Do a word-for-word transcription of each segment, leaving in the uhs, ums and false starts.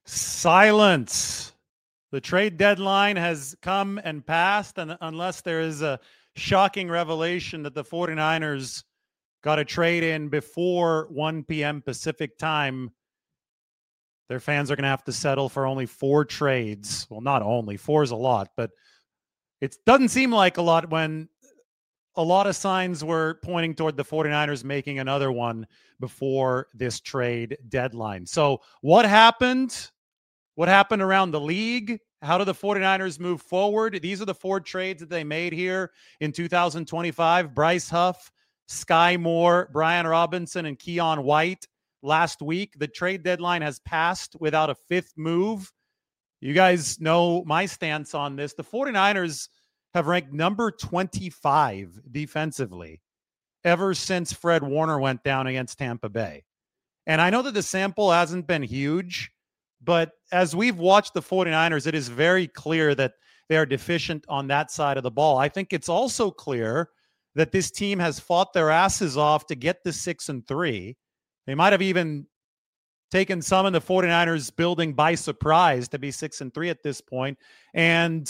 Silence. The trade deadline has come and passed, and unless there is a shocking revelation that the 49ers got a trade in before one p.m. Pacific time, their fans are going to have to settle for only four trades. Well, not only. Four is a lot, but it doesn't seem like a lot when a lot of signs were pointing toward the 49ers making another one before this trade deadline. So what happened? What happened around the league? How do the 49ers move forward? These are the four trades that they made here in two thousand twenty-five. Bryce Huff, Sky Moore, Brian Robinson, and Keon White last week. The trade deadline has passed without a fifth move. You guys know my stance on this. The 49ers have ranked number twenty-five defensively ever since Fred Warner went down against Tampa Bay. And I know that the sample hasn't been huge, but as we've watched the 49ers, it is very clear that they are deficient on that side of the ball. I think it's also clear that this team has fought their asses off to get to six and three. They might have even taken some in the 49ers building by surprise to be six and three at this point. And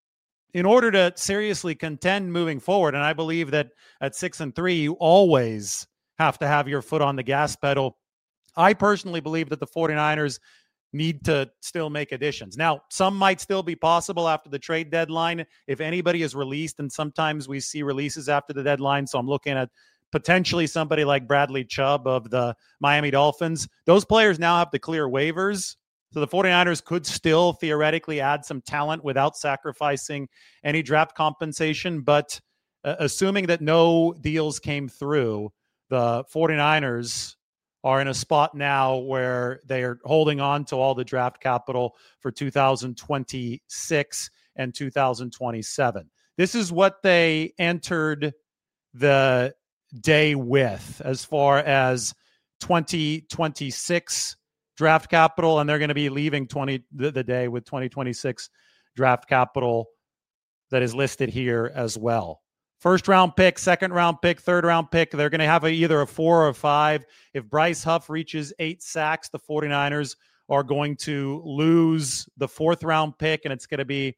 in order to seriously contend moving forward, and I believe that at six and three, you always have to have your foot on the gas pedal. I personally believe that the 49ers need to still make additions. Now, some might still be possible after the trade deadline if anybody is released, and sometimes we see releases after the deadline. So I'm looking at potentially somebody like Bradley Chubb of the Miami Dolphins. Those players now have to clear waivers. So the 49ers could still theoretically add some talent without sacrificing any draft compensation. But uh, assuming that no deals came through, the 49ers are in a spot now where they are holding on to all the draft capital for two thousand twenty-six and two thousand twenty-seven. This is what they entered the day with as far as twenty twenty-six draft capital, and they're going to be leaving twenty the, the day with twenty twenty-six draft capital that is listed here as well. First round pick, second round pick, third round pick. They're going to have a, either a four or a five. If Bryce Huff reaches eight sacks, the 49ers are going to lose the fourth round pick, and it's going to be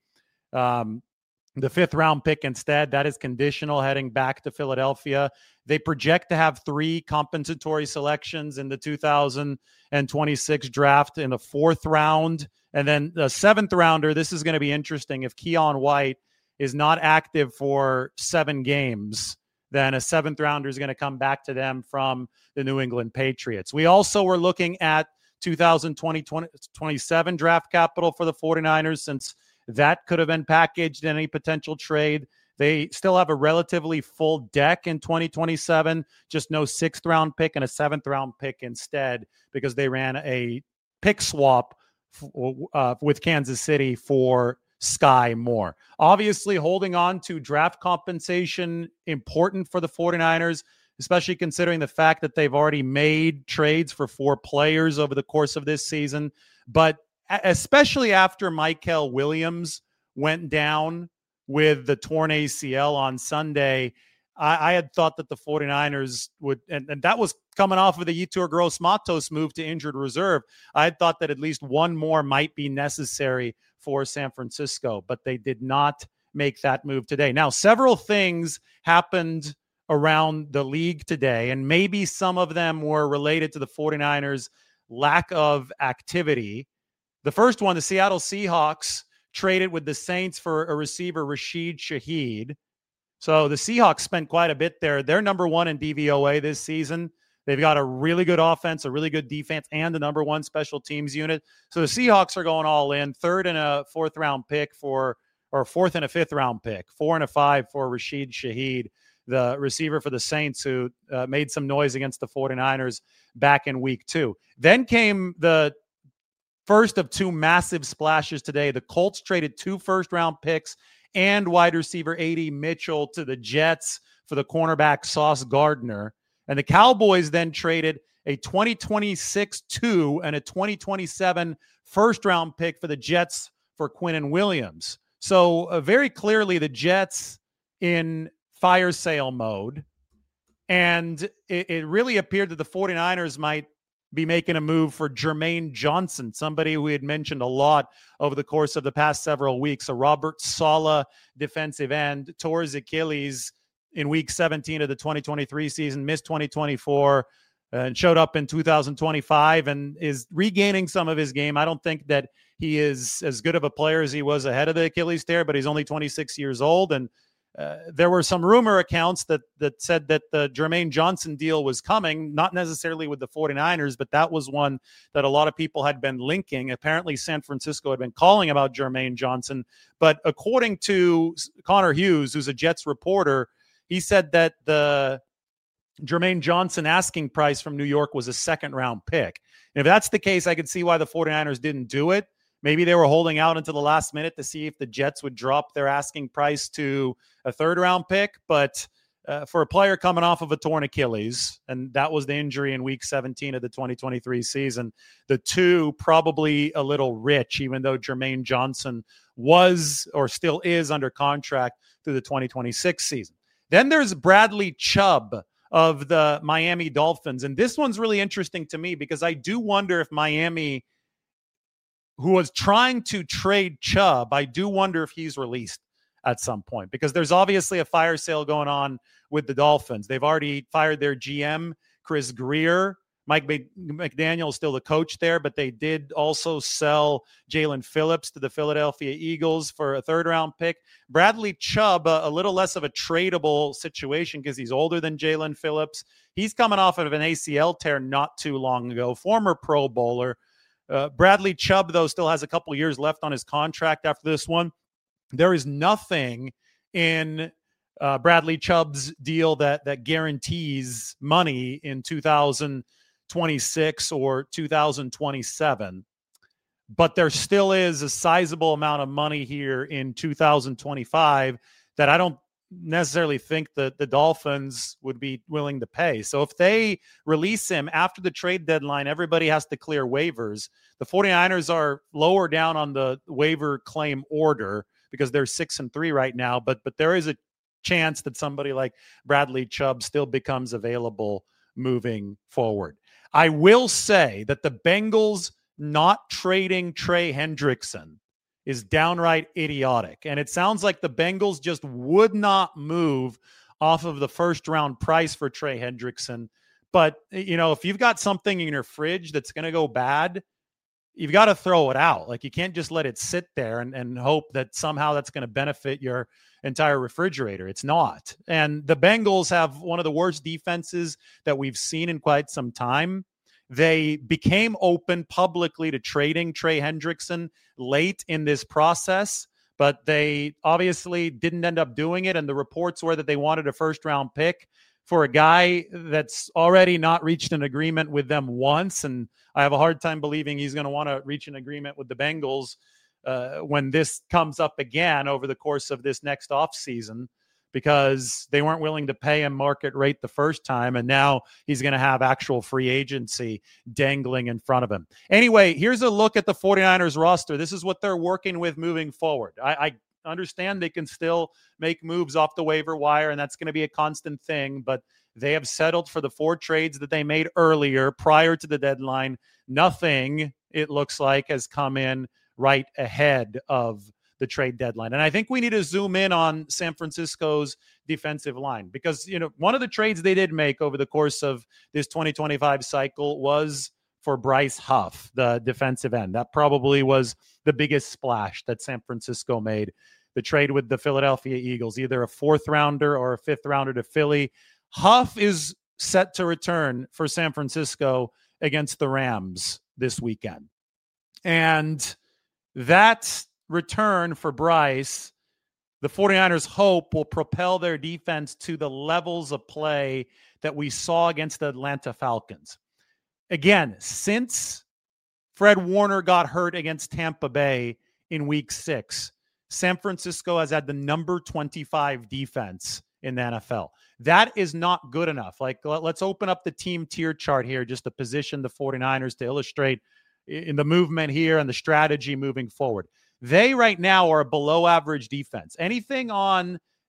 um, the fifth round pick instead. That is conditional heading back to Philadelphia. They project to have three compensatory selections in the two thousand twenty-six draft in the fourth round. And then the seventh rounder, this is going to be interesting. If Keon White is not active for seven games, then a seventh rounder is going to come back to them from the New England Patriots. We also were looking at two thousand twenty, twenty-seven draft capital for the 49ers, since that could have been packaged in any potential trade. They still have a relatively full deck in twenty twenty-seven, just no sixth round pick and a seventh round pick instead, because they ran a pick swap uh, with Kansas City for Sky Moore. Obviously, holding on to draft compensation important for the 49ers, especially considering the fact that they've already made trades for four players over the course of this season. But especially after Michael Williams went down with the torn A C L on Sunday, I, I had thought that the 49ers would, and, and that was coming off of the Yetur Gross-Matos move to injured reserve. I had thought that at least one more might be necessary for San Francisco, but they did not make that move today. Now, several things happened around the league today, and maybe some of them were related to the 49ers' lack of activity. The first one, the Seattle Seahawks traded with the Saints for a receiver, Rashid Shaheed. So the Seahawks spent quite a bit there. They're number one in D V O A this season. They've got a really good offense, a really good defense, and the number one special teams unit. So the Seahawks are going all in. Third and a fourth round pick for, or fourth and a fifth round pick, four and a five for Rashid Shaheed, the receiver for the Saints, who uh, made some noise against the 49ers back in week two. Then came the first of two massive splashes today. The Colts traded two first round picks and wide receiver A D Mitchell to the Jets for the cornerback Sauce Gardner. And the Cowboys then traded a twenty twenty-six two and a twenty twenty-seven first round pick for the Jets for Quinnen Williams. So uh, very clearly the Jets in fire sale mode. And it, it really appeared that the 49ers might be making a move for Jermaine Johnson, somebody we had mentioned a lot over the course of the past several weeks. A Robert Saleh defensive end tore his Achilles in week seventeen of the twenty twenty-three season, missed twenty twenty-four, and showed up in two thousand twenty-five and is regaining some of his game. I don't think that he is as good of a player as he was ahead of the Achilles tear, but he's only twenty-six years old. And uh, there were some rumor accounts that that said that the Jermaine Johnson deal was coming, not necessarily with the 49ers, but that was one that a lot of people had been linking. Apparently, San Francisco had been calling about Jermaine Johnson. But according to Connor Hughes, who's a Jets reporter, he said that the Jermaine Johnson asking price from New York was a second round pick. And if that's the case, I could see why the 49ers didn't do it. Maybe they were holding out until the last minute to see if the Jets would drop their asking price to a third round pick. But uh, for a player coming off of a torn Achilles, and that was the injury in week seventeen of the twenty twenty-three season, the two probably a little rich, even though Jermaine Johnson was or still is under contract through the twenty twenty-six season. Then there's Bradley Chubb of the Miami Dolphins. And this one's really interesting to me because I do wonder if Miami, who was trying to trade Chubb, I do wonder if he's released at some point because there's obviously a fire sale going on with the Dolphins. They've already fired their G M, Chris Greer. Mike McDaniel is still the coach there, but they did also sell Jalen Phillips to the Philadelphia Eagles for a third-round pick. Bradley Chubb, a, a little less of a tradable situation because he's older than Jalen Phillips. He's coming off of an A C L tear not too long ago, former Pro Bowler. Uh, Bradley Chubb, though, still has a couple years left on his contract after this one. There is nothing in uh, Bradley Chubb's deal that that guarantees money in two thousand twenty-six or two thousand twenty-seven, but there still is a sizable amount of money here in two thousand twenty-five that I don't necessarily think that the Dolphins would be willing to pay. So if they release him after the trade deadline, everybody has to clear waivers. The 49ers are lower down on the waiver claim order because they're six and three right now, but but there is a chance that somebody like Bradley Chubb still becomes available moving forward. I will say that the Bengals not trading Trey Hendrickson is downright idiotic. And it sounds like the Bengals just would not move off of the first round price for Trey Hendrickson. But, you know, if you've got something in your fridge that's going to go bad, you've got to throw it out. Like, you can't just let it sit there and, and hope that somehow that's going to benefit your entire refrigerator. It's not. And the Bengals have one of the worst defenses that we've seen in quite some time. They became open publicly to trading Trey Hendrickson late in this process, but they obviously didn't end up doing it. And the reports were that they wanted a first round pick for a guy that's already not reached an agreement with them once. And I have a hard time believing he's going to want to reach an agreement with the Bengals uh, when this comes up again over the course of this next offseason, because they weren't willing to pay him market rate the first time. And now he's going to have actual free agency dangling in front of him. Anyway, here's a look at the 49ers roster. This is what they're working with moving forward. I, I understand they can still make moves off the waiver wire, and that's going to be a constant thing, but they have settled for the four trades that they made earlier prior to the deadline. Nothing, it looks like, has come in right ahead of the trade deadline. And I think we need to zoom in on San Francisco's defensive line because, you know, one of the trades they did make over the course of this twenty twenty-five cycle was for Bryce Huff, the defensive end. That probably was the biggest splash that San Francisco made. The trade with the Philadelphia Eagles, either a fourth rounder or a fifth rounder to Philly. Huff is set to return for San Francisco against the Rams this weekend. And that return for Bryce, the 49ers hope, will propel their defense to the levels of play that we saw against the Atlanta Falcons. Again, since Fred Warner got hurt against Tampa Bay in week six, San Francisco has had the number twenty-five defense in the N F L. That is not good enough. Like, let's open up the team tier chart here just to position the 49ers to illustrate in the movement here and the strategy moving forward. They right now are a below average defense. Anything on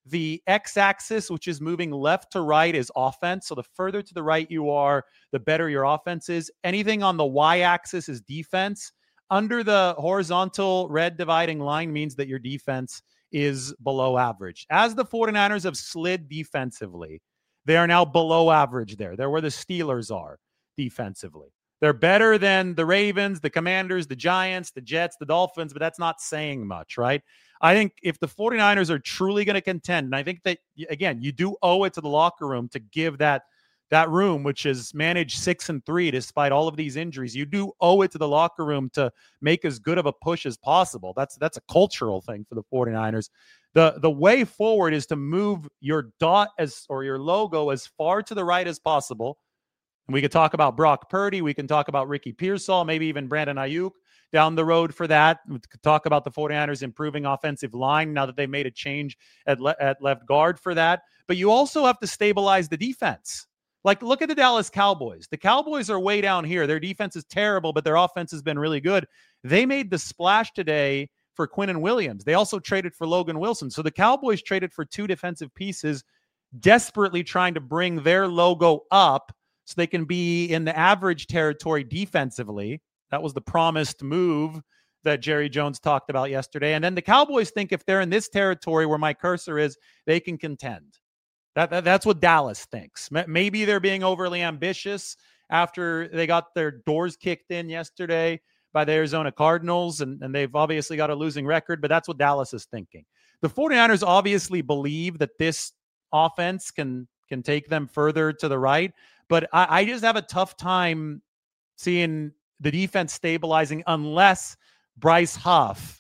the x-axis, which is moving left to right, is offense. So the further to the right you are, the better your offense is. Anything on the y-axis is defense. Under the horizontal red dividing line means that your defense is below average. As the 49ers have slid defensively, they are now below average there. They're where the Steelers are defensively. They're better than the Ravens, the Commanders, the Giants, the Jets, the Dolphins, but that's not saying much, right? I think if the 49ers are truly going to contend, and I think that, again, you do owe it to the locker room to give that that room, which is managed six and three despite all of these injuries, you do owe it to the locker room to make as good of a push as possible. That's that's a cultural thing for the 49ers. The the way forward is to move your dot as or your logo as far to the right as possible. We could talk about Brock Purdy. We can talk about Ricky Pearsall, maybe even Brandon Ayuk down the road for that. We could talk about the 49ers improving offensive line now that they made a change at, le- at left guard for that. But you also have to stabilize the defense. Like, look at the Dallas Cowboys. The Cowboys are way down here. Their defense is terrible, but their offense has been really good. They made the splash today for Quinnen Williams. They also traded for Logan Wilson. So the Cowboys traded for two defensive pieces, desperately trying to bring their logo up so they can be in the average territory defensively. That was the promised move that Jerry Jones talked about yesterday. And then the Cowboys think if they're in this territory where my cursor is, they can contend. That, that That's what Dallas thinks. Maybe they're being overly ambitious after they got their doors kicked in yesterday by the Arizona Cardinals, and, and they've obviously got a losing record, but that's what Dallas is thinking. The 49ers obviously believe that this offense can, can take them further to the right, but I, I just have a tough time seeing the defense stabilizing unless Bryce Huff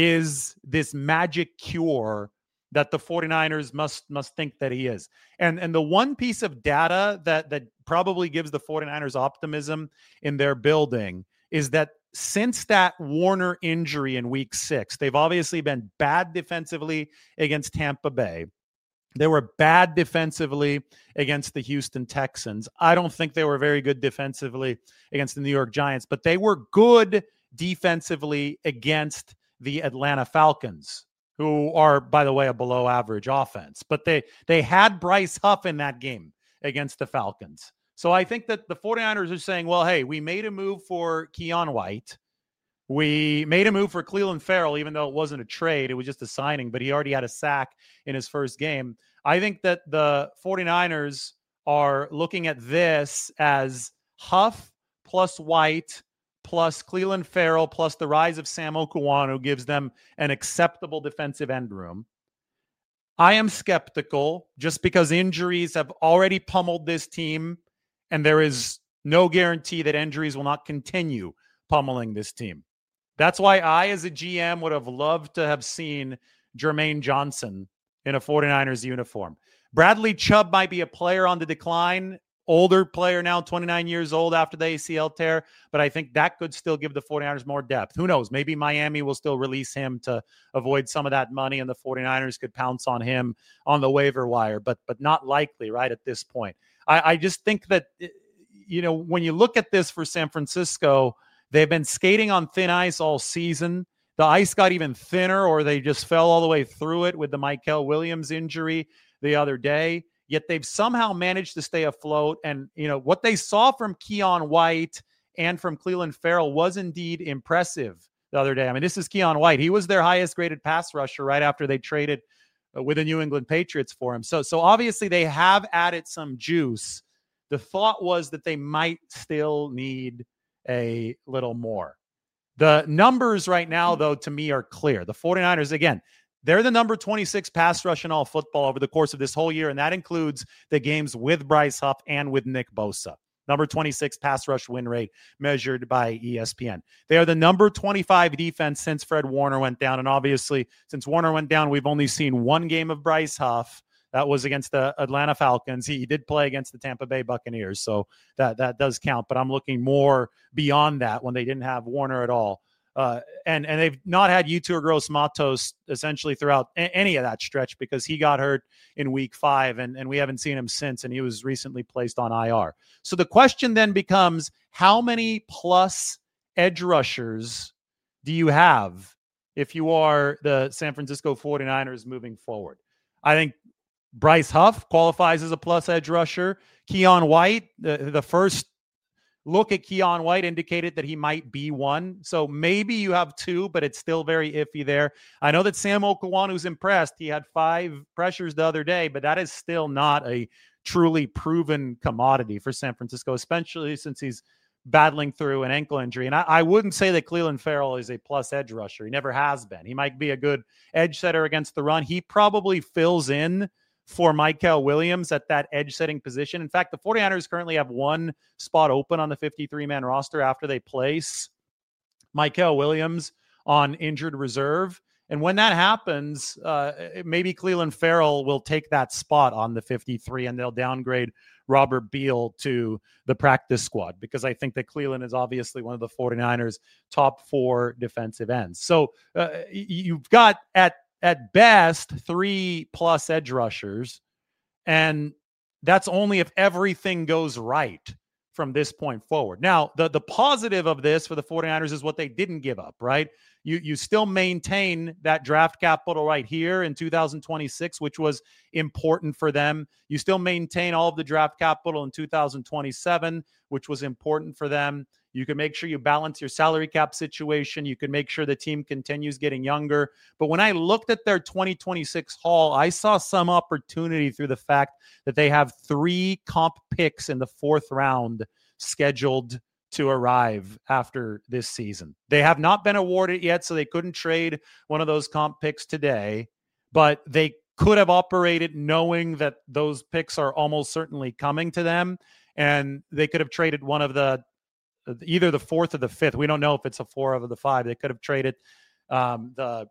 is this magic cure that the 49ers must must think that he is. And and the one piece of data that that probably gives the 49ers optimism in their building is that since that Warner injury in week six, they've obviously been bad defensively against Tampa Bay. They were bad defensively against the Houston Texans. I don't think they were very good defensively against the New York Giants, but they were good defensively against the Atlanta Falcons, who are, by the way, a below average offense. But they they had Bryce Huff in that game against the Falcons. So I think that the 49ers are saying, well, hey, we made a move for Keion White. We made a move for Clelin Ferrell, even though it wasn't a trade. It was just a signing, but he already had a sack in his first game. I think that the 49ers are looking at this as Huff plus White plus Clelin Ferrell plus the rise of Sam Okuwanu gives them an acceptable defensive end room. I am skeptical just because injuries have already pummeled this team, and there is no guarantee that injuries will not continue pummeling this team. That's why I, as a G M, would have loved to have seen Jermaine Johnson in a 49ers uniform. Bradley Chubb might be a player on the decline, older player now, twenty-nine years old after the A C L tear, but I think that could still give the 49ers more depth. Who knows? Maybe Miami will still release him to avoid some of that money, and the 49ers could pounce on him on the waiver wire, but but not likely right at this point. I, I just think that, you know, when you look at this for San Francisco, they've been skating on thin ice all season. The ice got even thinner, or they just fell all the way through it with the Michael Williams injury the other day. Yet they've somehow managed to stay afloat. And, you know, what they saw from Keion White and from Clelin Ferrell was indeed impressive the other day. I mean, this is Keion White. He was their highest graded pass rusher right after they traded with the New England Patriots for him. So, so obviously they have added some juice. The thought was that they might still need a little more. The numbers right now, though, to me are clear. The 49ers, again, they're the number twenty-six pass rush in all football over the course of this whole year, and that includes the games with Bryce Huff and with Nick Bosa. Number twenty-six pass rush win rate measured by E S P N. They are the number twenty-five defense since Fred Warner went down, and obviously, since Warner went down, we've only seen one game of Bryce Huff. That was against the Atlanta Falcons. He, he did play against the Tampa Bay Buccaneers, so that, that does count. But I'm looking more beyond that when they didn't have Warner at all. Uh, and, and they've not had Yetur Gross-Matos essentially throughout a- any of that stretch because he got hurt in week five, and, and we haven't seen him since, and he was recently placed on I R. So the question then becomes, how many plus edge rushers do you have if you are the San Francisco 49ers moving forward? I think Bryce Huff qualifies as a plus edge rusher. Keon White, the, the first look at Keon White indicated that he might be one. So maybe you have two, but it's still very iffy there. I know that Sam Okawanu's impressed. He had five pressures the other day, but that is still not a truly proven commodity for San Francisco, especially since he's battling through an ankle injury. And I, I wouldn't say that Clelin Ferrell is a plus edge rusher. He never has been. He might be a good edge setter against the run. He probably fills in for Mykel Williams at that edge setting position. In fact, the 49ers currently have one spot open on the fifty-three man roster after they place Mykel Williams on injured reserve. And when that happens, uh, maybe Clelin Ferrell will take that spot on the fifty-three and they'll downgrade Robert Beal to the practice squad, because I think that Clelin is obviously one of the 49ers top four defensive ends. So uh, you've got at at best three plus edge rushers, and that's only if everything goes right from this point forward. Now, the, the positive of this for the 49ers is what they didn't give up, right? You you still maintain that draft capital right here in two thousand twenty-six, which was important for them. You still maintain all of the draft capital in two thousand twenty-seven, which was important for them. You can make sure you balance your salary cap situation. You can make sure the team continues getting younger. But when I looked at their twenty twenty-six haul, I saw some opportunity through the fact that they have three comp picks in the fourth round scheduled to arrive after this season. They have not been awarded yet, so they couldn't trade one of those comp picks today, but they could have operated knowing that those picks are almost certainly coming to them, and they could have traded one of the either the fourth or the fifth. We don't know if it's a four of the five. They could have traded um, the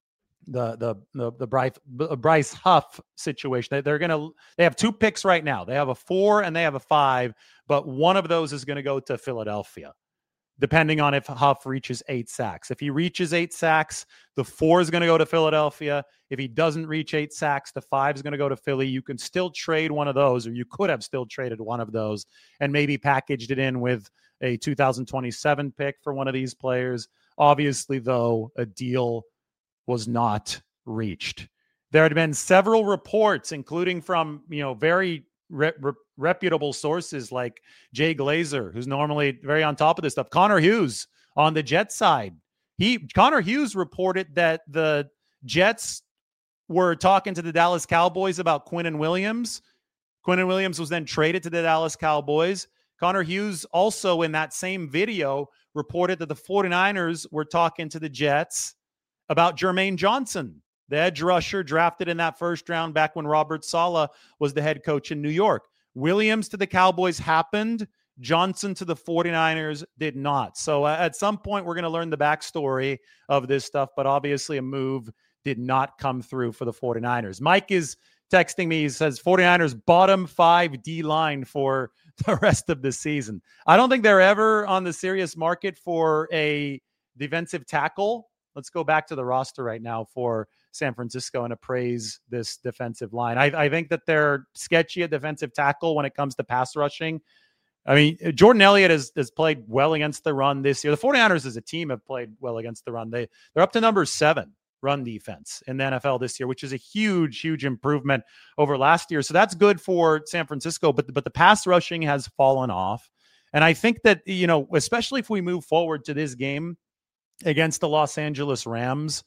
the the the the Bryce, Bryce Huff situation. They, they're gonna they have two picks right now. They have a four and they have a five, but one of those is going to go to Philadelphia, depending on if Huff reaches eight sacks. If he reaches eight sacks, the four is going to go to Philadelphia. If he doesn't reach eight sacks, the five is going to go to Philly. You can still trade one of those, or you could have still traded one of those and maybe packaged it in with a two thousand twenty-seven pick for one of these players. Obviously, though, a deal was not reached. There had been several reports, including from, you know, very re- re- reputable sources like Jay Glazer, who's normally very on top of this stuff. Connor Hughes on the Jets side. He Connor Hughes reported that the Jets were talking to the Dallas Cowboys about Quinnen Williams. Quinnen Williams was then traded to the Dallas Cowboys. Connor Hughes also in that same video reported that the 49ers were talking to the Jets about Jermaine Johnson, the edge rusher drafted in that first round back when Robert Saleh was the head coach in New York. Williams to the Cowboys happened. Johnson to the 49ers did not. So uh, at some point, we're going to learn the backstory of this stuff, but obviously a move did not come through for the 49ers. Mike is texting me. He says 49ers bottom five D line for the rest of the season. I don't think they're ever on the serious market for a defensive tackle. Let's go back to the roster right now for San Francisco and appraise this defensive line. I, I think that they're sketchy at defensive tackle when it comes to pass rushing. I mean, Jordan Elliott has, has played well against the run this year. The 49ers as a team have played well against the run. They, they're up to number seven run defense in the N F L this year, which is a huge, huge improvement over last year. So that's good for San Francisco, but, but the pass rushing has fallen off. And I think that, you know, especially if we move forward to this game against the Los Angeles Rams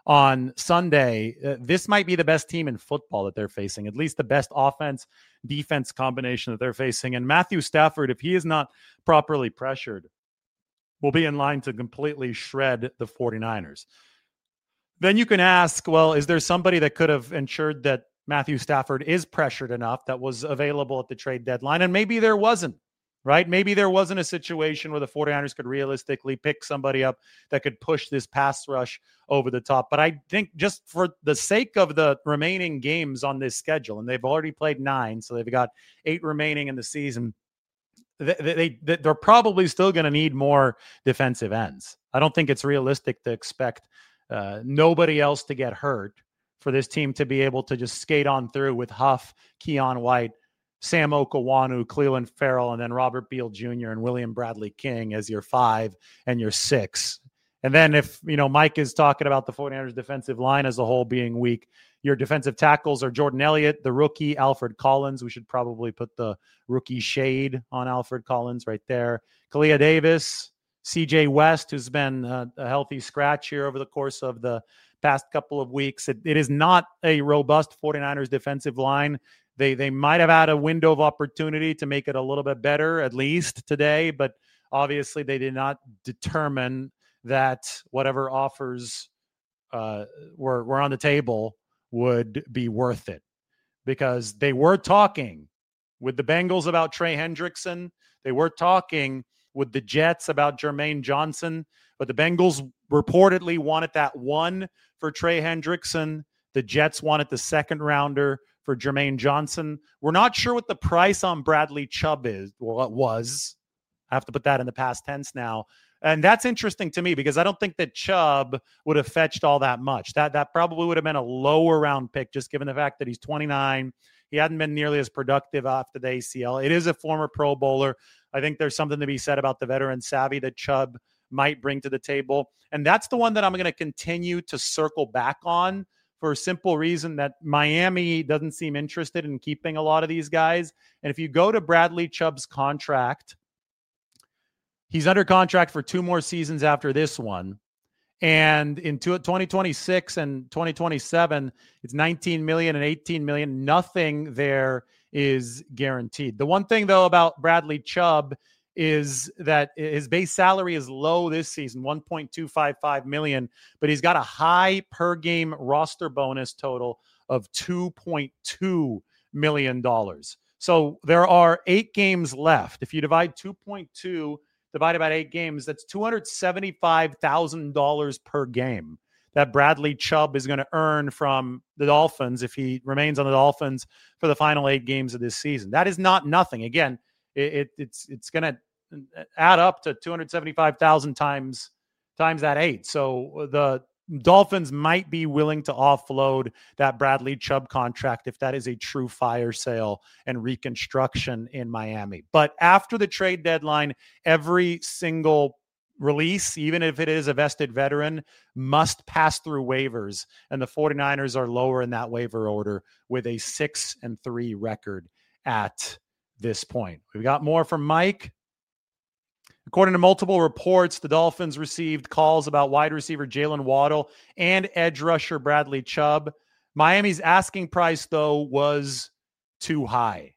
on Sunday, uh, this might be the best team in football that they're facing, at least the best offense defense combination that they're facing. And Matthew Stafford, if he is not properly pressured, will be in line to completely shred the 49ers. Then you can ask, well, is there somebody that could have ensured that Matthew Stafford is pressured enough that was available at the trade deadline? And maybe there wasn't. Right? Maybe there wasn't a situation where the 49ers could realistically pick somebody up that could push this pass rush over the top. But I think just for the sake of the remaining games on this schedule, and they've already played nine, so they've got eight remaining in the season, they, they, they, they're probably still going to need more defensive ends. I don't think it's realistic to expect uh, nobody else to get hurt for this team to be able to just skate on through with Huff, Keon White, Sam Okawanu, Clelin Ferrell, and then Robert Beal Junior and William Bradley King as your five and your six. And then if, you know, Mike is talking about the 49ers defensive line as a whole being weak, your defensive tackles are Jordan Elliott, the rookie, Alfred Collins. We should probably put the rookie shade on Alfred Collins right there. Kalia Davis, C J West, who's been a, a healthy scratch here over the course of the past couple of weeks. It, it is not a robust 49ers defensive line. They they might have had a window of opportunity to make it a little bit better, at least today, but obviously they did not determine that whatever offers uh, were, were on the table would be worth it, because they were talking with the Bengals about Trey Hendrickson. They were talking with the Jets about Jermaine Johnson, but the Bengals reportedly wanted that one for Trey Hendrickson. The Jets wanted the second rounder for Jermaine Johnson. We're not sure what the price on Bradley Chubb is, or it was. I have to put that in the past tense now. And that's interesting to me, because I don't think that Chubb would have fetched all that much. That that probably would have been a lower round pick, just given the fact that he's twenty-nine. He hadn't been nearly as productive after the A C L. It is a former Pro Bowler. I think there's something to be said about the veteran savvy that Chubb might bring to the table. And that's the one that I'm going to continue to circle back on, for a simple reason that Miami doesn't seem interested in keeping a lot of these guys. And if you go to Bradley Chubb's contract, he's under contract for two more seasons after this one. And in twenty twenty-six and twenty twenty-seven, it's nineteen million dollars and eighteen million dollars. Nothing there is guaranteed. The one thing, though, about Bradley Chubb is that his base salary is low this season, one point two five five million dollars, but he's got a high per game roster bonus total of two point two million dollars. So there are eight games left. If you divide two point two divided by eight games, that's two hundred seventy-five thousand dollars per game that Bradley Chubb is going to earn from the Dolphins if he remains on the Dolphins for the final eight games of this season. That is not nothing. Again, it, it, it's it's going to add up to two hundred seventy-five thousand times times that eight. So the Dolphins might be willing to offload that Bradley Chubb contract if that is a true fire sale and reconstruction in Miami. But after the trade deadline, every single release, even if it is a vested veteran, must pass through waivers. And the 49ers are lower in that waiver order with a six and three record at this point. We've got more from Mike. According to multiple reports, the Dolphins received calls about wide receiver Jalen Waddle and edge rusher Bradley Chubb. Miami's asking price, though, was too high.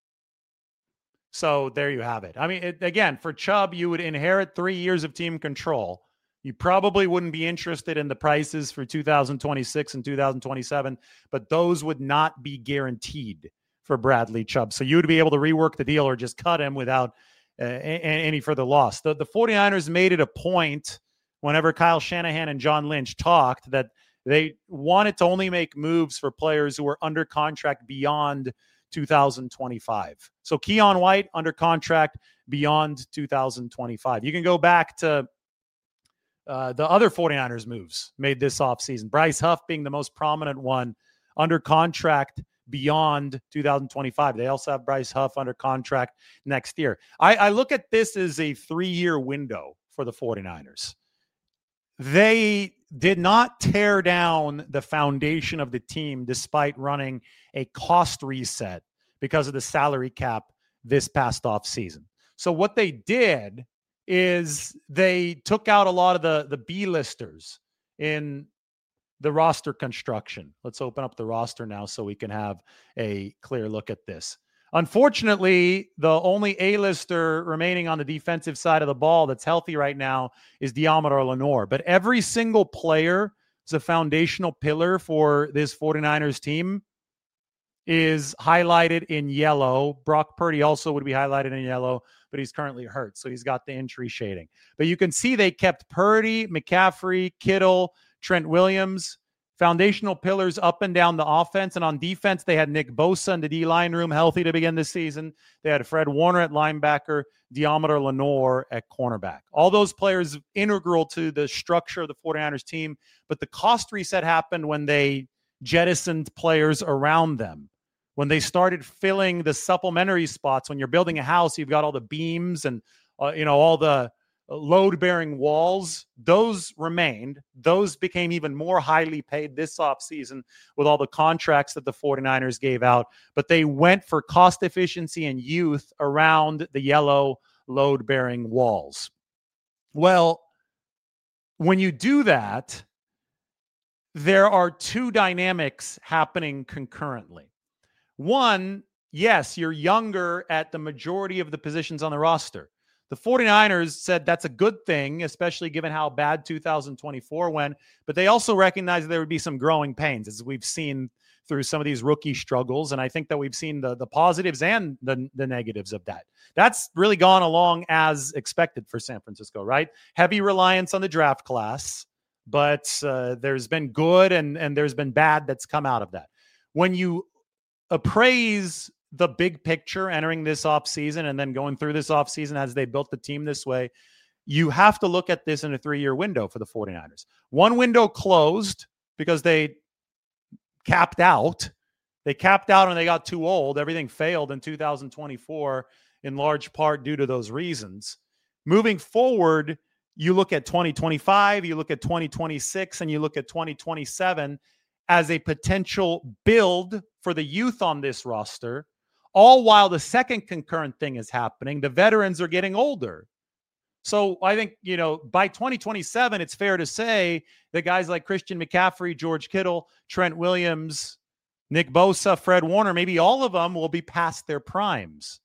So there you have it. I mean, it, again, for Chubb, you would inherit three years of team control. You probably wouldn't be interested in the prices for two thousand twenty-six and two thousand twenty-seven, but those would not be guaranteed for Bradley Chubb. So you would be able to rework the deal or just cut him without uh, any further loss. The, the 49ers made it a point whenever Kyle Shanahan and John Lynch talked that they wanted to only make moves for players who were under contract beyond two thousand twenty-five. So Keon White under contract beyond two thousand twenty-five. You can go back to uh, the other 49ers moves made this offseason. Bryce Huff being the most prominent one, under contract beyond two thousand twenty-five. They also have Bryce Huff under contract next year. I, I look at this as a three-year window for the 49ers. They did not tear down the foundation of the team despite running a cost reset because of the salary cap this past off season. So what they did is they took out a lot of the, the B-listers in the roster construction. Let's open up the roster now so we can have a clear look at this. Unfortunately, the only A-lister remaining on the defensive side of the ball that's healthy right now is Deommodore Lenoir. But every single player is a foundational pillar for this 49ers team is highlighted in yellow. Brock Purdy also would be highlighted in yellow, but he's currently hurt, so he's got the injury shading. But you can see they kept Purdy, McCaffrey, Kittle, Trent Williams, foundational pillars up and down the offense. And on defense, they had Nick Bosa in the D-line room healthy to begin this season. They had Fred Warner at linebacker, Deommodore Lenoir at cornerback. All those players integral to the structure of the 49ers team, but the cost reset happened when they jettisoned players around them. When they started filling the supplementary spots. When you're building a house, you've got all the beams and uh, you know all the load-bearing walls, those remained. Those became even more highly paid this offseason with all the contracts that the 49ers gave out. But they went for cost efficiency and youth around the yellow load-bearing walls. Well, when you do that, there are two dynamics happening concurrently. One, yes, you're younger at the majority of the positions on the roster. The 49ers said that's a good thing, especially given how bad two thousand twenty-four went, but they also recognized there would be some growing pains, as we've seen through some of these rookie struggles, and I think that we've seen the, the positives and the, the negatives of that. That's really gone along as expected for San Francisco, right? Heavy reliance on the draft class, but uh, there's been good and, and there's been bad that's come out of that. When you appraise the big picture entering this offseason and then going through this offseason as they built the team this way, you have to look at this in a three-year window for the 49ers. One window closed because they capped out. They capped out and they got too old. Everything failed in two thousand twenty-four in large part due to those reasons. Moving forward, you look at twenty twenty-five, you look at twenty twenty-six, and you look at twenty twenty-seven as a potential build for the youth on this roster, all while the second concurrent thing is happening. The veterans are getting older. So I think, you know, by twenty twenty-seven, it's fair to say that guys like Christian McCaffrey, George Kittle, Trent Williams, Nick Bosa, Fred Warner, maybe all of them will be past their primes.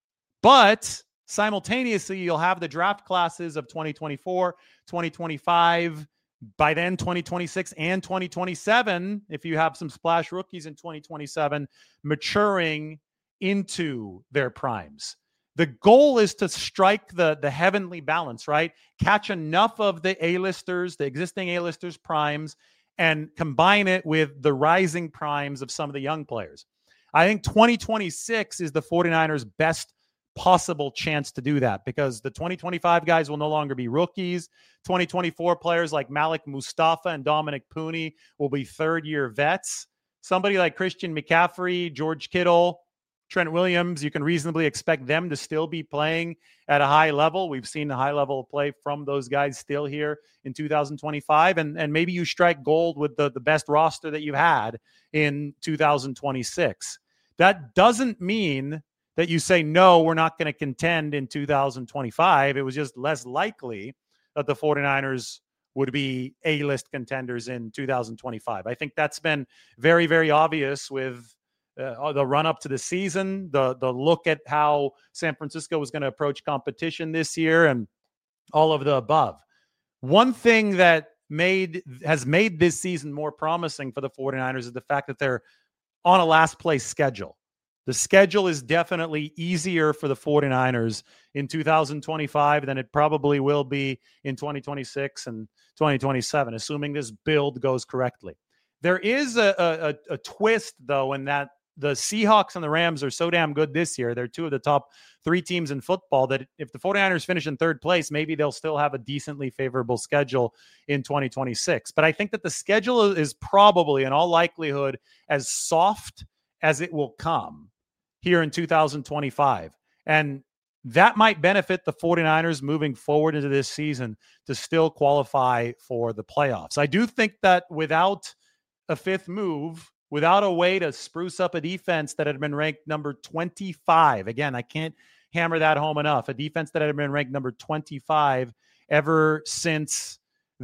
But simultaneously, you'll have the draft classes of twenty twenty-four, twenty twenty-five, by then twenty twenty-six and twenty twenty-seven, if you have some splash rookies in twenty twenty-seven, maturing into their primes. The goal is to strike the, the heavenly balance, right? Catch enough of the A-listers, the existing A-listers primes, and combine it with the rising primes of some of the young players. I think twenty twenty-six is the 49ers' best possible chance to do that because the twenty twenty-five guys will no longer be rookies. twenty twenty-four players like Malik Mustafa and Dominic Pooney will be third-year vets. Somebody like Christian McCaffrey, George Kittle, Trent Williams, you can reasonably expect them to still be playing at a high level. We've seen the high level of play from those guys still here in two thousand twenty-five. And, and maybe you strike gold with the, the best roster that you've had in two thousand twenty-six. That doesn't mean that you say, no, we're not going to contend in two thousand twenty-five. It was just less likely that the 49ers would be A-list contenders in two thousand twenty-five. I think that's been very, very obvious with uh, the run-up to the season, the, the look at how San Francisco was going to approach competition this year, and all of the above. One thing that made has made this season more promising for the 49ers is the fact that they're on a last-place schedule. The schedule is definitely easier for the 49ers in two thousand twenty-five than it probably will be in twenty twenty-six and twenty twenty-seven, assuming this build goes correctly. There is a, a, a twist, though, in that the Seahawks and the Rams are so damn good this year. They're two of the top three teams in football that if the 49ers finish in third place, maybe they'll still have a decently favorable schedule in twenty twenty-six. But I think that the schedule is probably, in all likelihood, as soft as it will come here in two thousand twenty-five. And that might benefit the 49ers moving forward into this season to still qualify for the playoffs. I do think that without a fifth move, without a way to spruce up a defense that had been ranked number twenty-five, again, I can't hammer that home enough, a defense that had been ranked number twenty-five ever since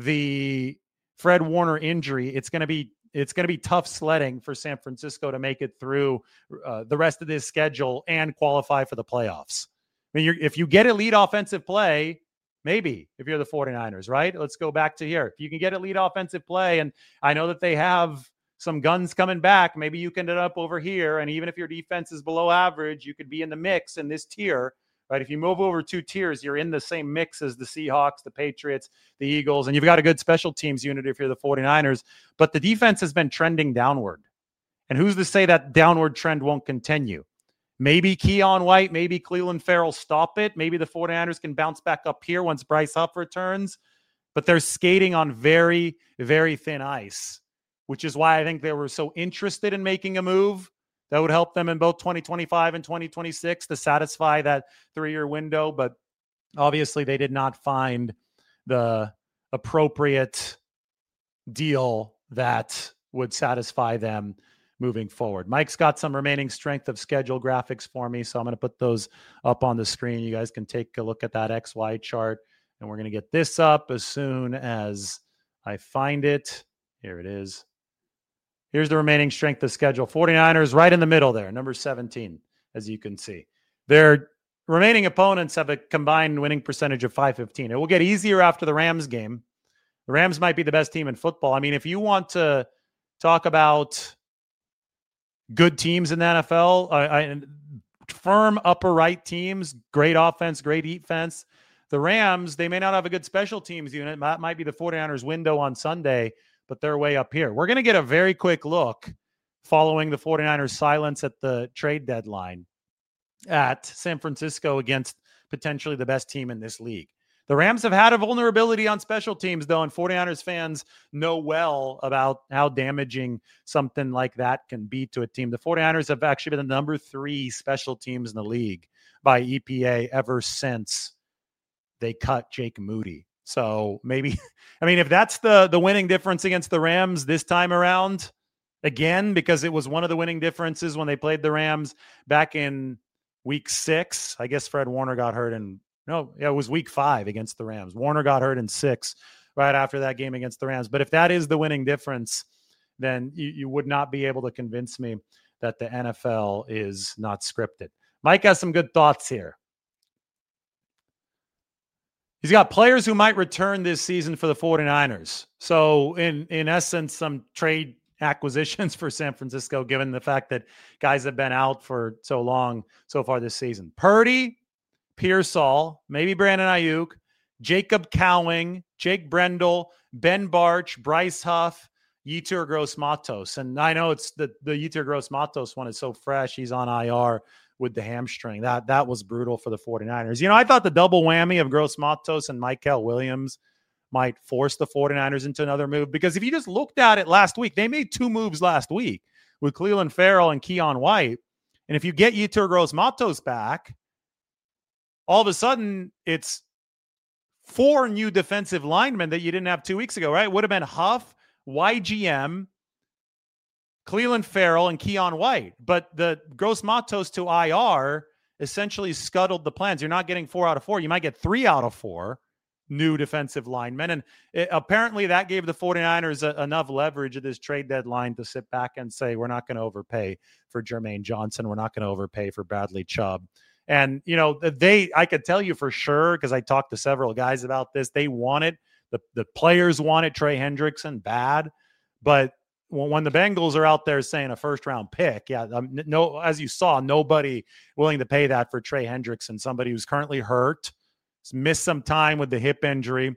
the Fred Warner injury, it's going to be It's going to be tough sledding for San Francisco to make it through uh, the rest of this schedule and qualify for the playoffs. I mean, you're, if you get elite offensive play, maybe if you're the 49ers, right? Let's go back to here. If you can get elite offensive play, and I know that they have some guns coming back, maybe you can end up over here. And even if your defense is below average, you could be in the mix in this tier. Right? If you move over two tiers, you're in the same mix as the Seahawks, the Patriots, the Eagles, and you've got a good special teams unit if you're the 49ers. But the defense has been trending downward. And who's to say that downward trend won't continue? Maybe Keon White, maybe Cleveland Farrell stop it. Maybe the 49ers can bounce back up here once Bryce Huff returns. But they're skating on very, very thin ice, which is why I think they were so interested in making a move that would help them in both twenty twenty-five and twenty twenty-six to satisfy that three-year window. But Obviously, they did not find the appropriate deal that would satisfy them moving forward. Mike's got some remaining strength of schedule graphics for me, so I'm going to put those up on the screen. You guys can take a look at that X Y chart, and we're going to get this up as soon as I find it. Here it is. Here's the remaining strength of schedule. 49ers right in the middle there, number seventeen, as you can see. Their remaining opponents have a combined winning percentage of five fifteen. It will get easier after the Rams game. The Rams might be the best team in football. I mean, if you want to talk about good teams in the N F L, I, I, firm upper right teams, great offense, great defense. The Rams, they may not have a good special teams unit. That might be the 49ers window on Sunday, but they're way up here. We're going to get a very quick look following the 49ers silence at the trade deadline at San Francisco against potentially the best team in this league. The Rams have had a vulnerability on special teams, though, and 49ers fans know well about how damaging something like that can be to a team. The 49ers have actually been the number three special teams in the league by E P A ever since they cut Jake Moody. So maybe, I mean, if that's the, the winning difference against the Rams this time around, again, because it was one of the winning differences when they played the Rams back in week six. I guess Fred Warner got hurt in No, yeah, it was week five against the Rams. Warner got hurt in six right after that game against the Rams. But if that is the winning difference, then you, you would not be able to convince me that the N F L is not scripted. Mike has some good thoughts here. He's got players who might return this season for the 49ers. So in, in essence, some trade acquisitions for San Francisco, given the fact that guys have been out for so long so far this season. Purdy, Pearsall, maybe Brandon Ayuk, Jacob Cowing, Jake Brendel, Ben Barch, Bryce Huff, Yetur Gross-Matos. And I know it's the, the Yetur Gross-Matos one is so fresh. He's on I R with the hamstring. That that was brutal for the 49ers. You know, I thought the double whammy of Gross-Matos and Mykel Williams might force the 49ers into another move, because if you just looked at it last week, they made two moves last week with Cleveland Farrell and Keon White. And if you get Yetur Gross-Matos back, all of a sudden it's four new defensive linemen that you didn't have two weeks ago, right? It would have been Huff, Y G M, Cleveland Farrell, and Keon White. But the Gross-Matos to I R essentially scuttled the plans. You're not getting four out of four. You might get three out of four new defensive linemen. And it, apparently that gave the 49ers a, enough leverage at this trade deadline to sit back and say, we're not going to overpay for Jermaine Johnson. We're not going to overpay for Bradley Chubb. And, you know, they, I could tell you for sure, because I talked to several guys about this, they wanted, the, the players wanted Trey Hendrickson bad. But when the Bengals are out there saying a first round pick, yeah, um, no, as you saw, nobody willing to pay that for Trey Hendrickson, somebody who's currently hurt, missed some time with the hip injury,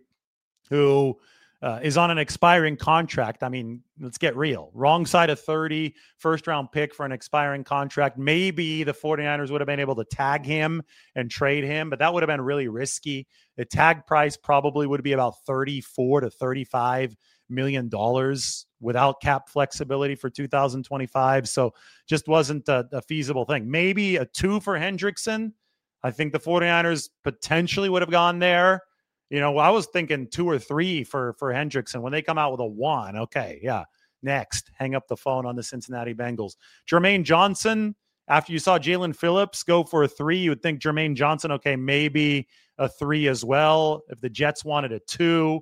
who uh, is on an expiring contract. I mean, let's get real. Wrong side of thirty, first round pick for an expiring contract. Maybe the 49ers would have been able to tag him and trade him, but that would have been really risky. The tag price probably would be about thirty-four to thirty-five million dollars without cap flexibility for two thousand twenty-five. So just wasn't a, a feasible thing. Maybe a two for Hendrickson. I think the 49ers potentially would have gone there. You know, I was thinking two or three for, for Hendrickson. When they come out with a one, okay, yeah, next, hang up the phone on the Cincinnati Bengals. Jermaine Johnson, after you saw Jalen Phillips go for a three, you would think Jermaine Johnson, okay, maybe a three as well. If the Jets wanted a two,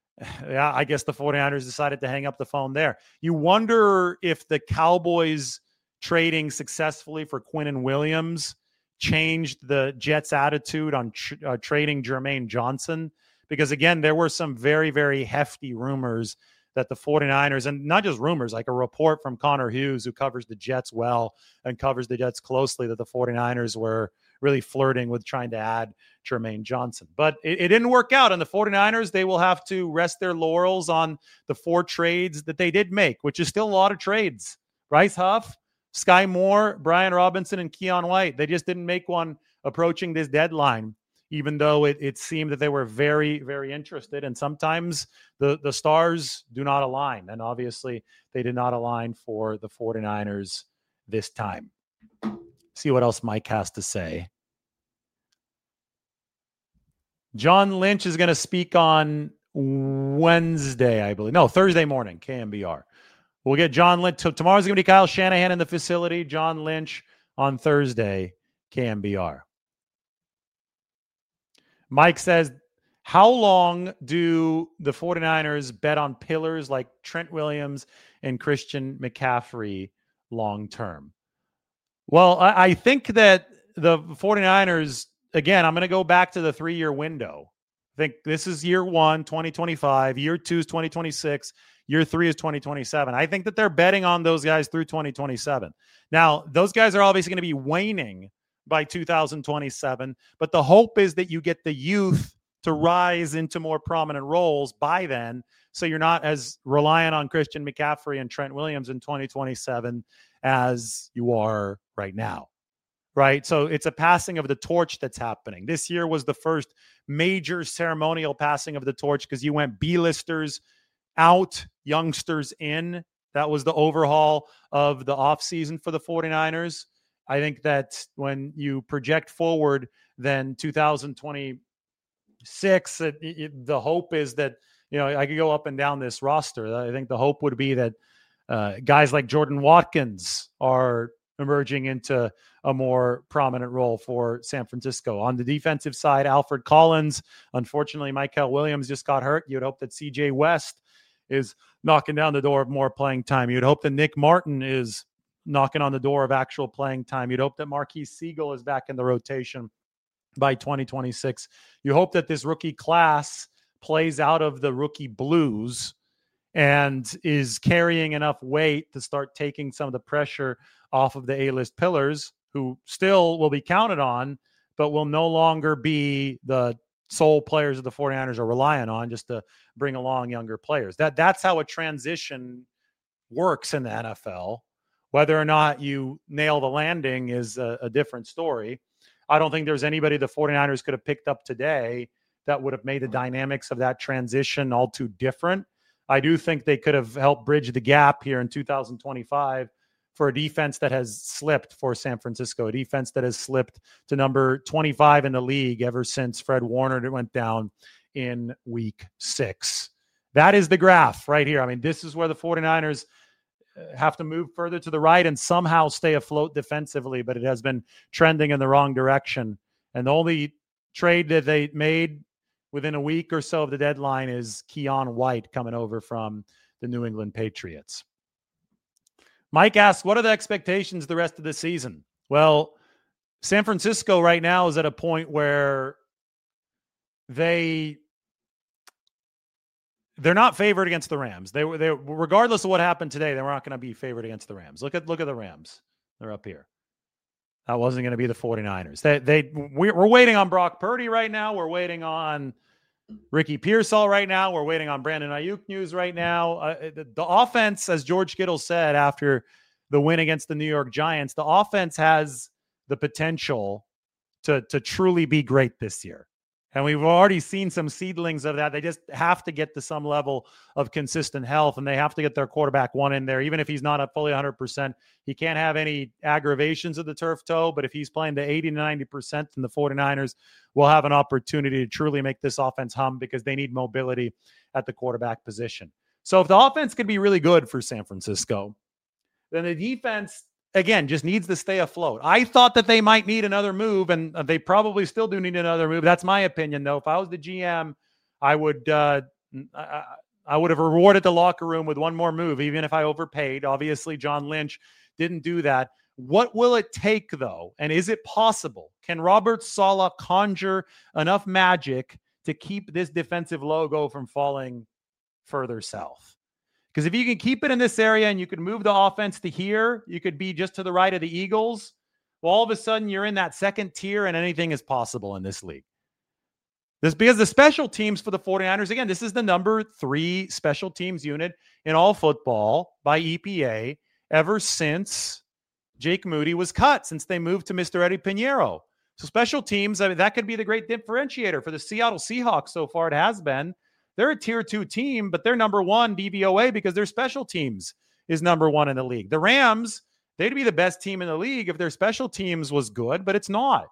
yeah, I guess the 49ers decided to hang up the phone there. You wonder if the Cowboys trading successfully for Quinnen Williams changed the Jets' attitude on tr- uh, trading Jermaine Johnson, because again, there were some very, very hefty rumors that the 49ers, and not just rumors, like a report from Connor Hughes, who covers the Jets well and covers the Jets closely, that the 49ers were really flirting with trying to add Jermaine Johnson. But it, it didn't work out. And the 49ers, they will have to rest their laurels on the four trades that they did make, which is still a lot of trades. Bryce Huff, Sky Moore, Brian Robinson, and Keon White. They just didn't make one approaching this deadline, even though it, it seemed that they were very, very interested. And sometimes the, the stars do not align. And obviously they did not align for the 49ers this time. See what else Mike has to say. John Lynch is going to speak on Wednesday, I believe. No, Thursday morning, K M B R. We'll get John Lynch. So tomorrow's going to be Kyle Shanahan in the facility. John Lynch on Thursday, K M B R. Mike says, how long do the 49ers bet on pillars like Trent Williams and Christian McCaffrey long term? Well, I, I think that the 49ers, again, I'm going to go back to the three-year window. I think this is year one, twenty twenty-five. Year two is twenty twenty-six. Year three is twenty twenty-seven. I think that they're betting on those guys through twenty twenty-seven. Now, those guys are obviously going to be waning by two thousand twenty-seven, but the hope is that you get the youth to rise into more prominent roles by then, so you're not as reliant on Christian McCaffrey and Trent Williams in twenty twenty-seven as you are right now, right? So it's a passing of the torch that's happening. This year was the first major ceremonial passing of the torch because you went B-listers out, youngsters in. That was the overhaul of the offseason for the 49ers. I think that when you project forward, then two thousand twenty-six, it, it, the hope is that, you know, I could go up and down this roster. I think the hope would be that uh, guys like Jordan Watkins are emerging into a more prominent role for San Francisco. On the defensive side, Alfred Collins. Unfortunately, Michael Williams just got hurt. You'd hope that C J West is knocking down the door of more playing time. You'd hope that Nick Martin is knocking on the door of actual playing time. You'd hope that Marquise Siegel is back in the rotation by twenty twenty-six. You hope that this rookie class plays out of the rookie blues and is carrying enough weight to start taking some of the pressure off of the A-list pillars, who still will be counted on, but will no longer be the sole players that the 49ers are relying on just to bring along younger players. That That's how a transition works in the N F L. Whether or not you nail the landing is a, a different story. I don't think there's anybody the 49ers could have picked up today that would have made the dynamics of that transition all too different. I do think they could have helped bridge the gap here in two thousand twenty-five for a defense that has slipped for San Francisco, a defense that has slipped to number twenty-five in the league ever since Fred Warner went down in week six. That is the graph right here. I mean, this is where the 49ers have to move further to the right and somehow stay afloat defensively, but it has been trending in the wrong direction. And the only trade that they made within a week or so of the deadline is Keon White coming over from the New England Patriots. Mike asks, what are the expectations the rest of the season? Well, San Francisco right now is at a point where they they're not favored against the Rams. They were they regardless of what happened today, they were not going to be favored against the Rams. Look at look at the Rams. They're up here. That wasn't going to be the 49ers. They they we're waiting on Brock Purdy right now. We're waiting on Ricky Pearsall right now. We're waiting on Brandon Ayuk news right now. Uh, the, the offense, as George Kittle said after the win against the New York Giants, the offense has the potential to, to truly be great this year. And we've already seen some seedlings of that. They just have to get to some level of consistent health, and they have to get their quarterback one in there. Even if he's not at fully one hundred percent, he can't have any aggravations of the turf toe. But if he's playing to eighty to ninety percent, then the 49ers will have an opportunity to truly make this offense hum because they need mobility at the quarterback position. So if the offense could be really good for San Francisco, then the defense, again, just needs to stay afloat. I thought that they might need another move, and they probably still do need another move. That's my opinion, though. If I was the G M, I would uh, I, I would have rewarded the locker room with one more move, even if I overpaid. Obviously, John Lynch didn't do that. What will it take, though? And is it possible? Can Robert Saleh conjure enough magic to keep this defensive logo from falling further south? Because if you can keep it in this area and you can move the offense to here, you could be just to the right of the Eagles. Well, all of a sudden you're in that second tier and anything is possible in this league. This because the special teams for the 49ers, again, this is the number three special teams unit in all football by E P A ever since Jake Moody was cut, since they moved to Mister Eddie Pinheiro. So special teams, I mean, that could be the great differentiator for the Seattle Seahawks so far. It has been. They're a tier two team, but they're number one D V O A because their special teams is number one in the league. The Rams, they'd be the best team in the league if their special teams was good, but it's not.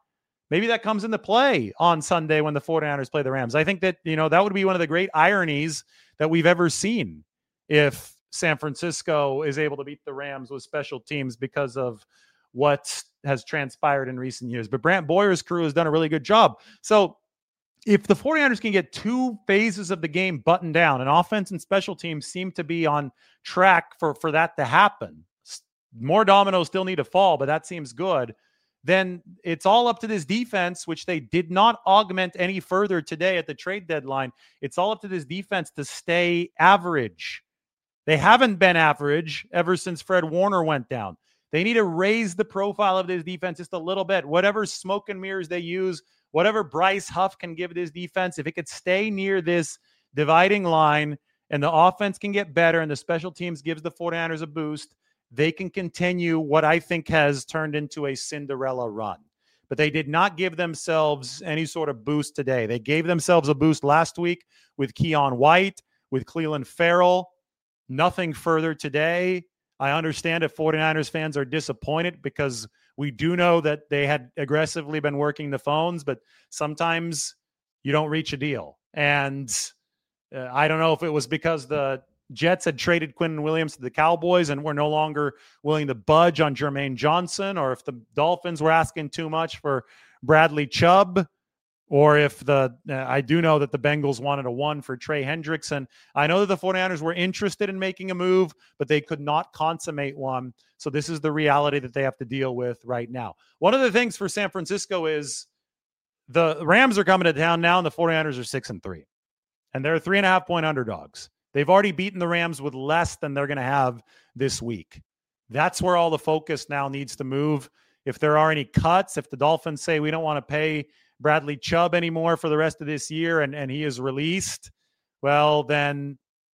maybe that comes into play on Sunday when the 49ers play the Rams. I think that, you know, that would be one of the great ironies that we've ever seen if San Francisco is able to beat the Rams with special teams because of what has transpired in recent years. But Brant Boyer's crew has done a really good job. So if the 49ers can get two phases of the game buttoned down, and offense and special teams seem to be on track for, for that to happen, more dominoes still need to fall, but that seems good. Then it's all up to this defense, which they did not augment any further today at the trade deadline. It's all up to this defense to stay average. They haven't been average ever since Fred Warner went down. They need to raise the profile of this defense just a little bit. Whatever smoke and mirrors they use, whatever Bryce Huff can give this defense, if it could stay near this dividing line and the offense can get better and the special teams gives the 49ers a boost, they can continue what I think has turned into a Cinderella run. But they did not give themselves any sort of boost today. They gave themselves a boost last week with Keon White, with Clelin Ferrell. Nothing further today. I understand if 49ers fans are disappointed because we do know that they had aggressively been working the phones, but sometimes you don't reach a deal. And uh, I don't know if it was because the Jets had traded Quinnen Williams to the Cowboys and were no longer willing to budge on Jermaine Johnson, or if the Dolphins were asking too much for Bradley Chubb, or if the, uh, I do know that the Bengals wanted a one for Trey Hendrickson. I know that the 49ers were interested in making a move, but they could not consummate one. So this is the reality that they have to deal with right now. One of the things for San Francisco is the Rams are coming to town now, and the 49ers are six and three, and they're three and a half point underdogs. They've already beaten the Rams with less than they're going to have this week. That's where all the focus now needs to move. If there are any cuts, if the Dolphins say we don't want to pay Bradley Chubb anymore for the rest of this year and, and he is released, well, then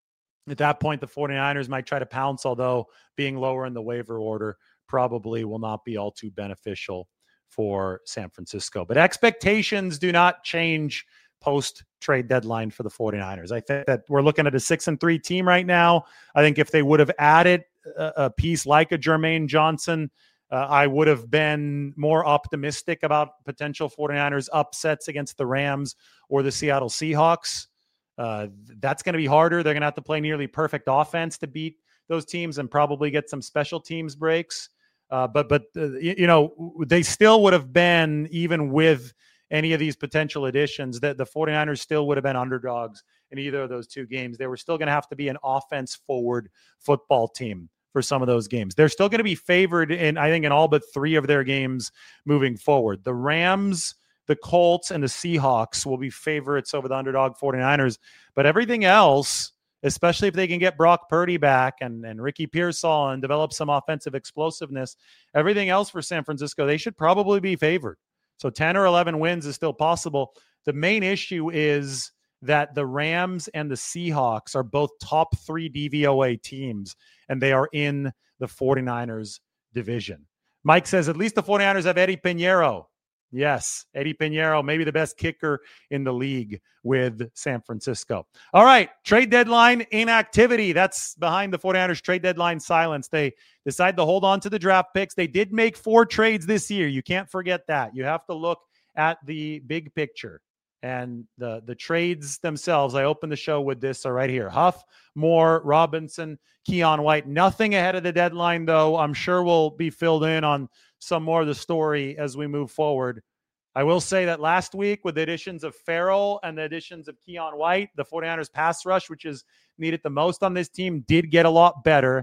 at that point, the 49ers might try to pounce, although being lower in the waiver order probably will not be all too beneficial for San Francisco. But expectations do not change post-trade deadline for the 49ers. I think that we're looking at a six and three team right now. I think if they would have added a, a piece like a Jermaine Johnson, uh, I would have been more optimistic about potential 49ers upsets against the Rams or the Seattle Seahawks. Uh, that's going to be harder. They're going to have to play nearly perfect offense to beat those teams and probably get some special teams breaks. Uh, but, but uh, you, you know, they still would have been, even with any of these potential additions, that the 49ers still would have been underdogs in either of those two games. They were still going to have to be an offense-forward football team for some of those games. They're still going to be favored in, I think, in all but three of their games moving forward. The Rams, the Colts, and the Seahawks will be favorites over the underdog 49ers. But everything else, especially if they can get Brock Purdy back and, and Ricky Pearsall and develop some offensive explosiveness, everything else for San Francisco, they should probably be favored. So ten or eleven wins is still possible. The main issue is that the Rams and the Seahawks are both top three D V O A teams, and they are in the 49ers division. Mike says, at least the 49ers have Eddie Pinheiro. Yes, Eddie Pinheiro, maybe the best kicker in the league with San Francisco. All right, trade deadline inactivity. That's behind the 49ers trade deadline silence. They decide to hold on to the draft picks. They did make four trades this year. You can't forget that. You have to look at the big picture. And the, the trades themselves, I opened the show with this, are right here. Huff, Moore, Robinson, Keon White. Nothing ahead of the deadline, though. I'm sure we'll be filled in on some more of the story as we move forward. I will say that last week, with the additions of Ferrell and the additions of Keon White, the 49ers pass rush, which is needed the most on this team, did get a lot better.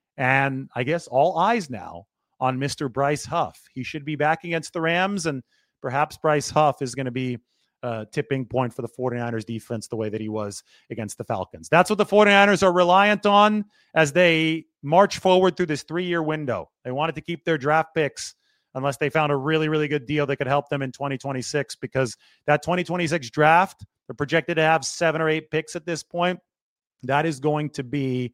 And I guess all eyes now on Mister Bryce Huff. He should be back against the Rams, and perhaps Bryce Huff is going to be a tipping point for the 49ers defense the way that he was against the Falcons. That's what the 49ers are reliant on as they march forward through this three-year window. They wanted to keep their draft picks unless they found a really, really good deal that could help them in twenty twenty-six, because that twenty twenty-six draft, they're projected to have seven or eight picks at this point. That is going to be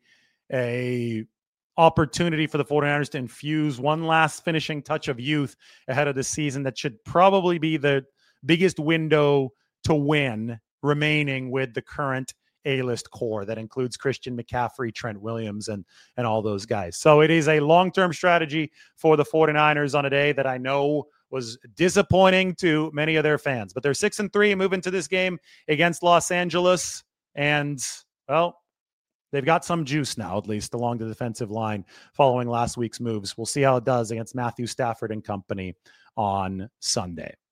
a opportunity for the 49ers to infuse one last finishing touch of youth ahead of the season. That should probably be the biggest window to win remaining with the current A-list core that includes Christian McCaffrey, Trent Williams, and, and all those guys. So it is a long-term strategy for the 49ers on a day that I know was disappointing to many of their fans. But they're six and three moving to this game against Los Angeles. And, well, they've got some juice now, at least along the defensive line following last week's moves. We'll see how it does against Matthew Stafford and company on Sunday.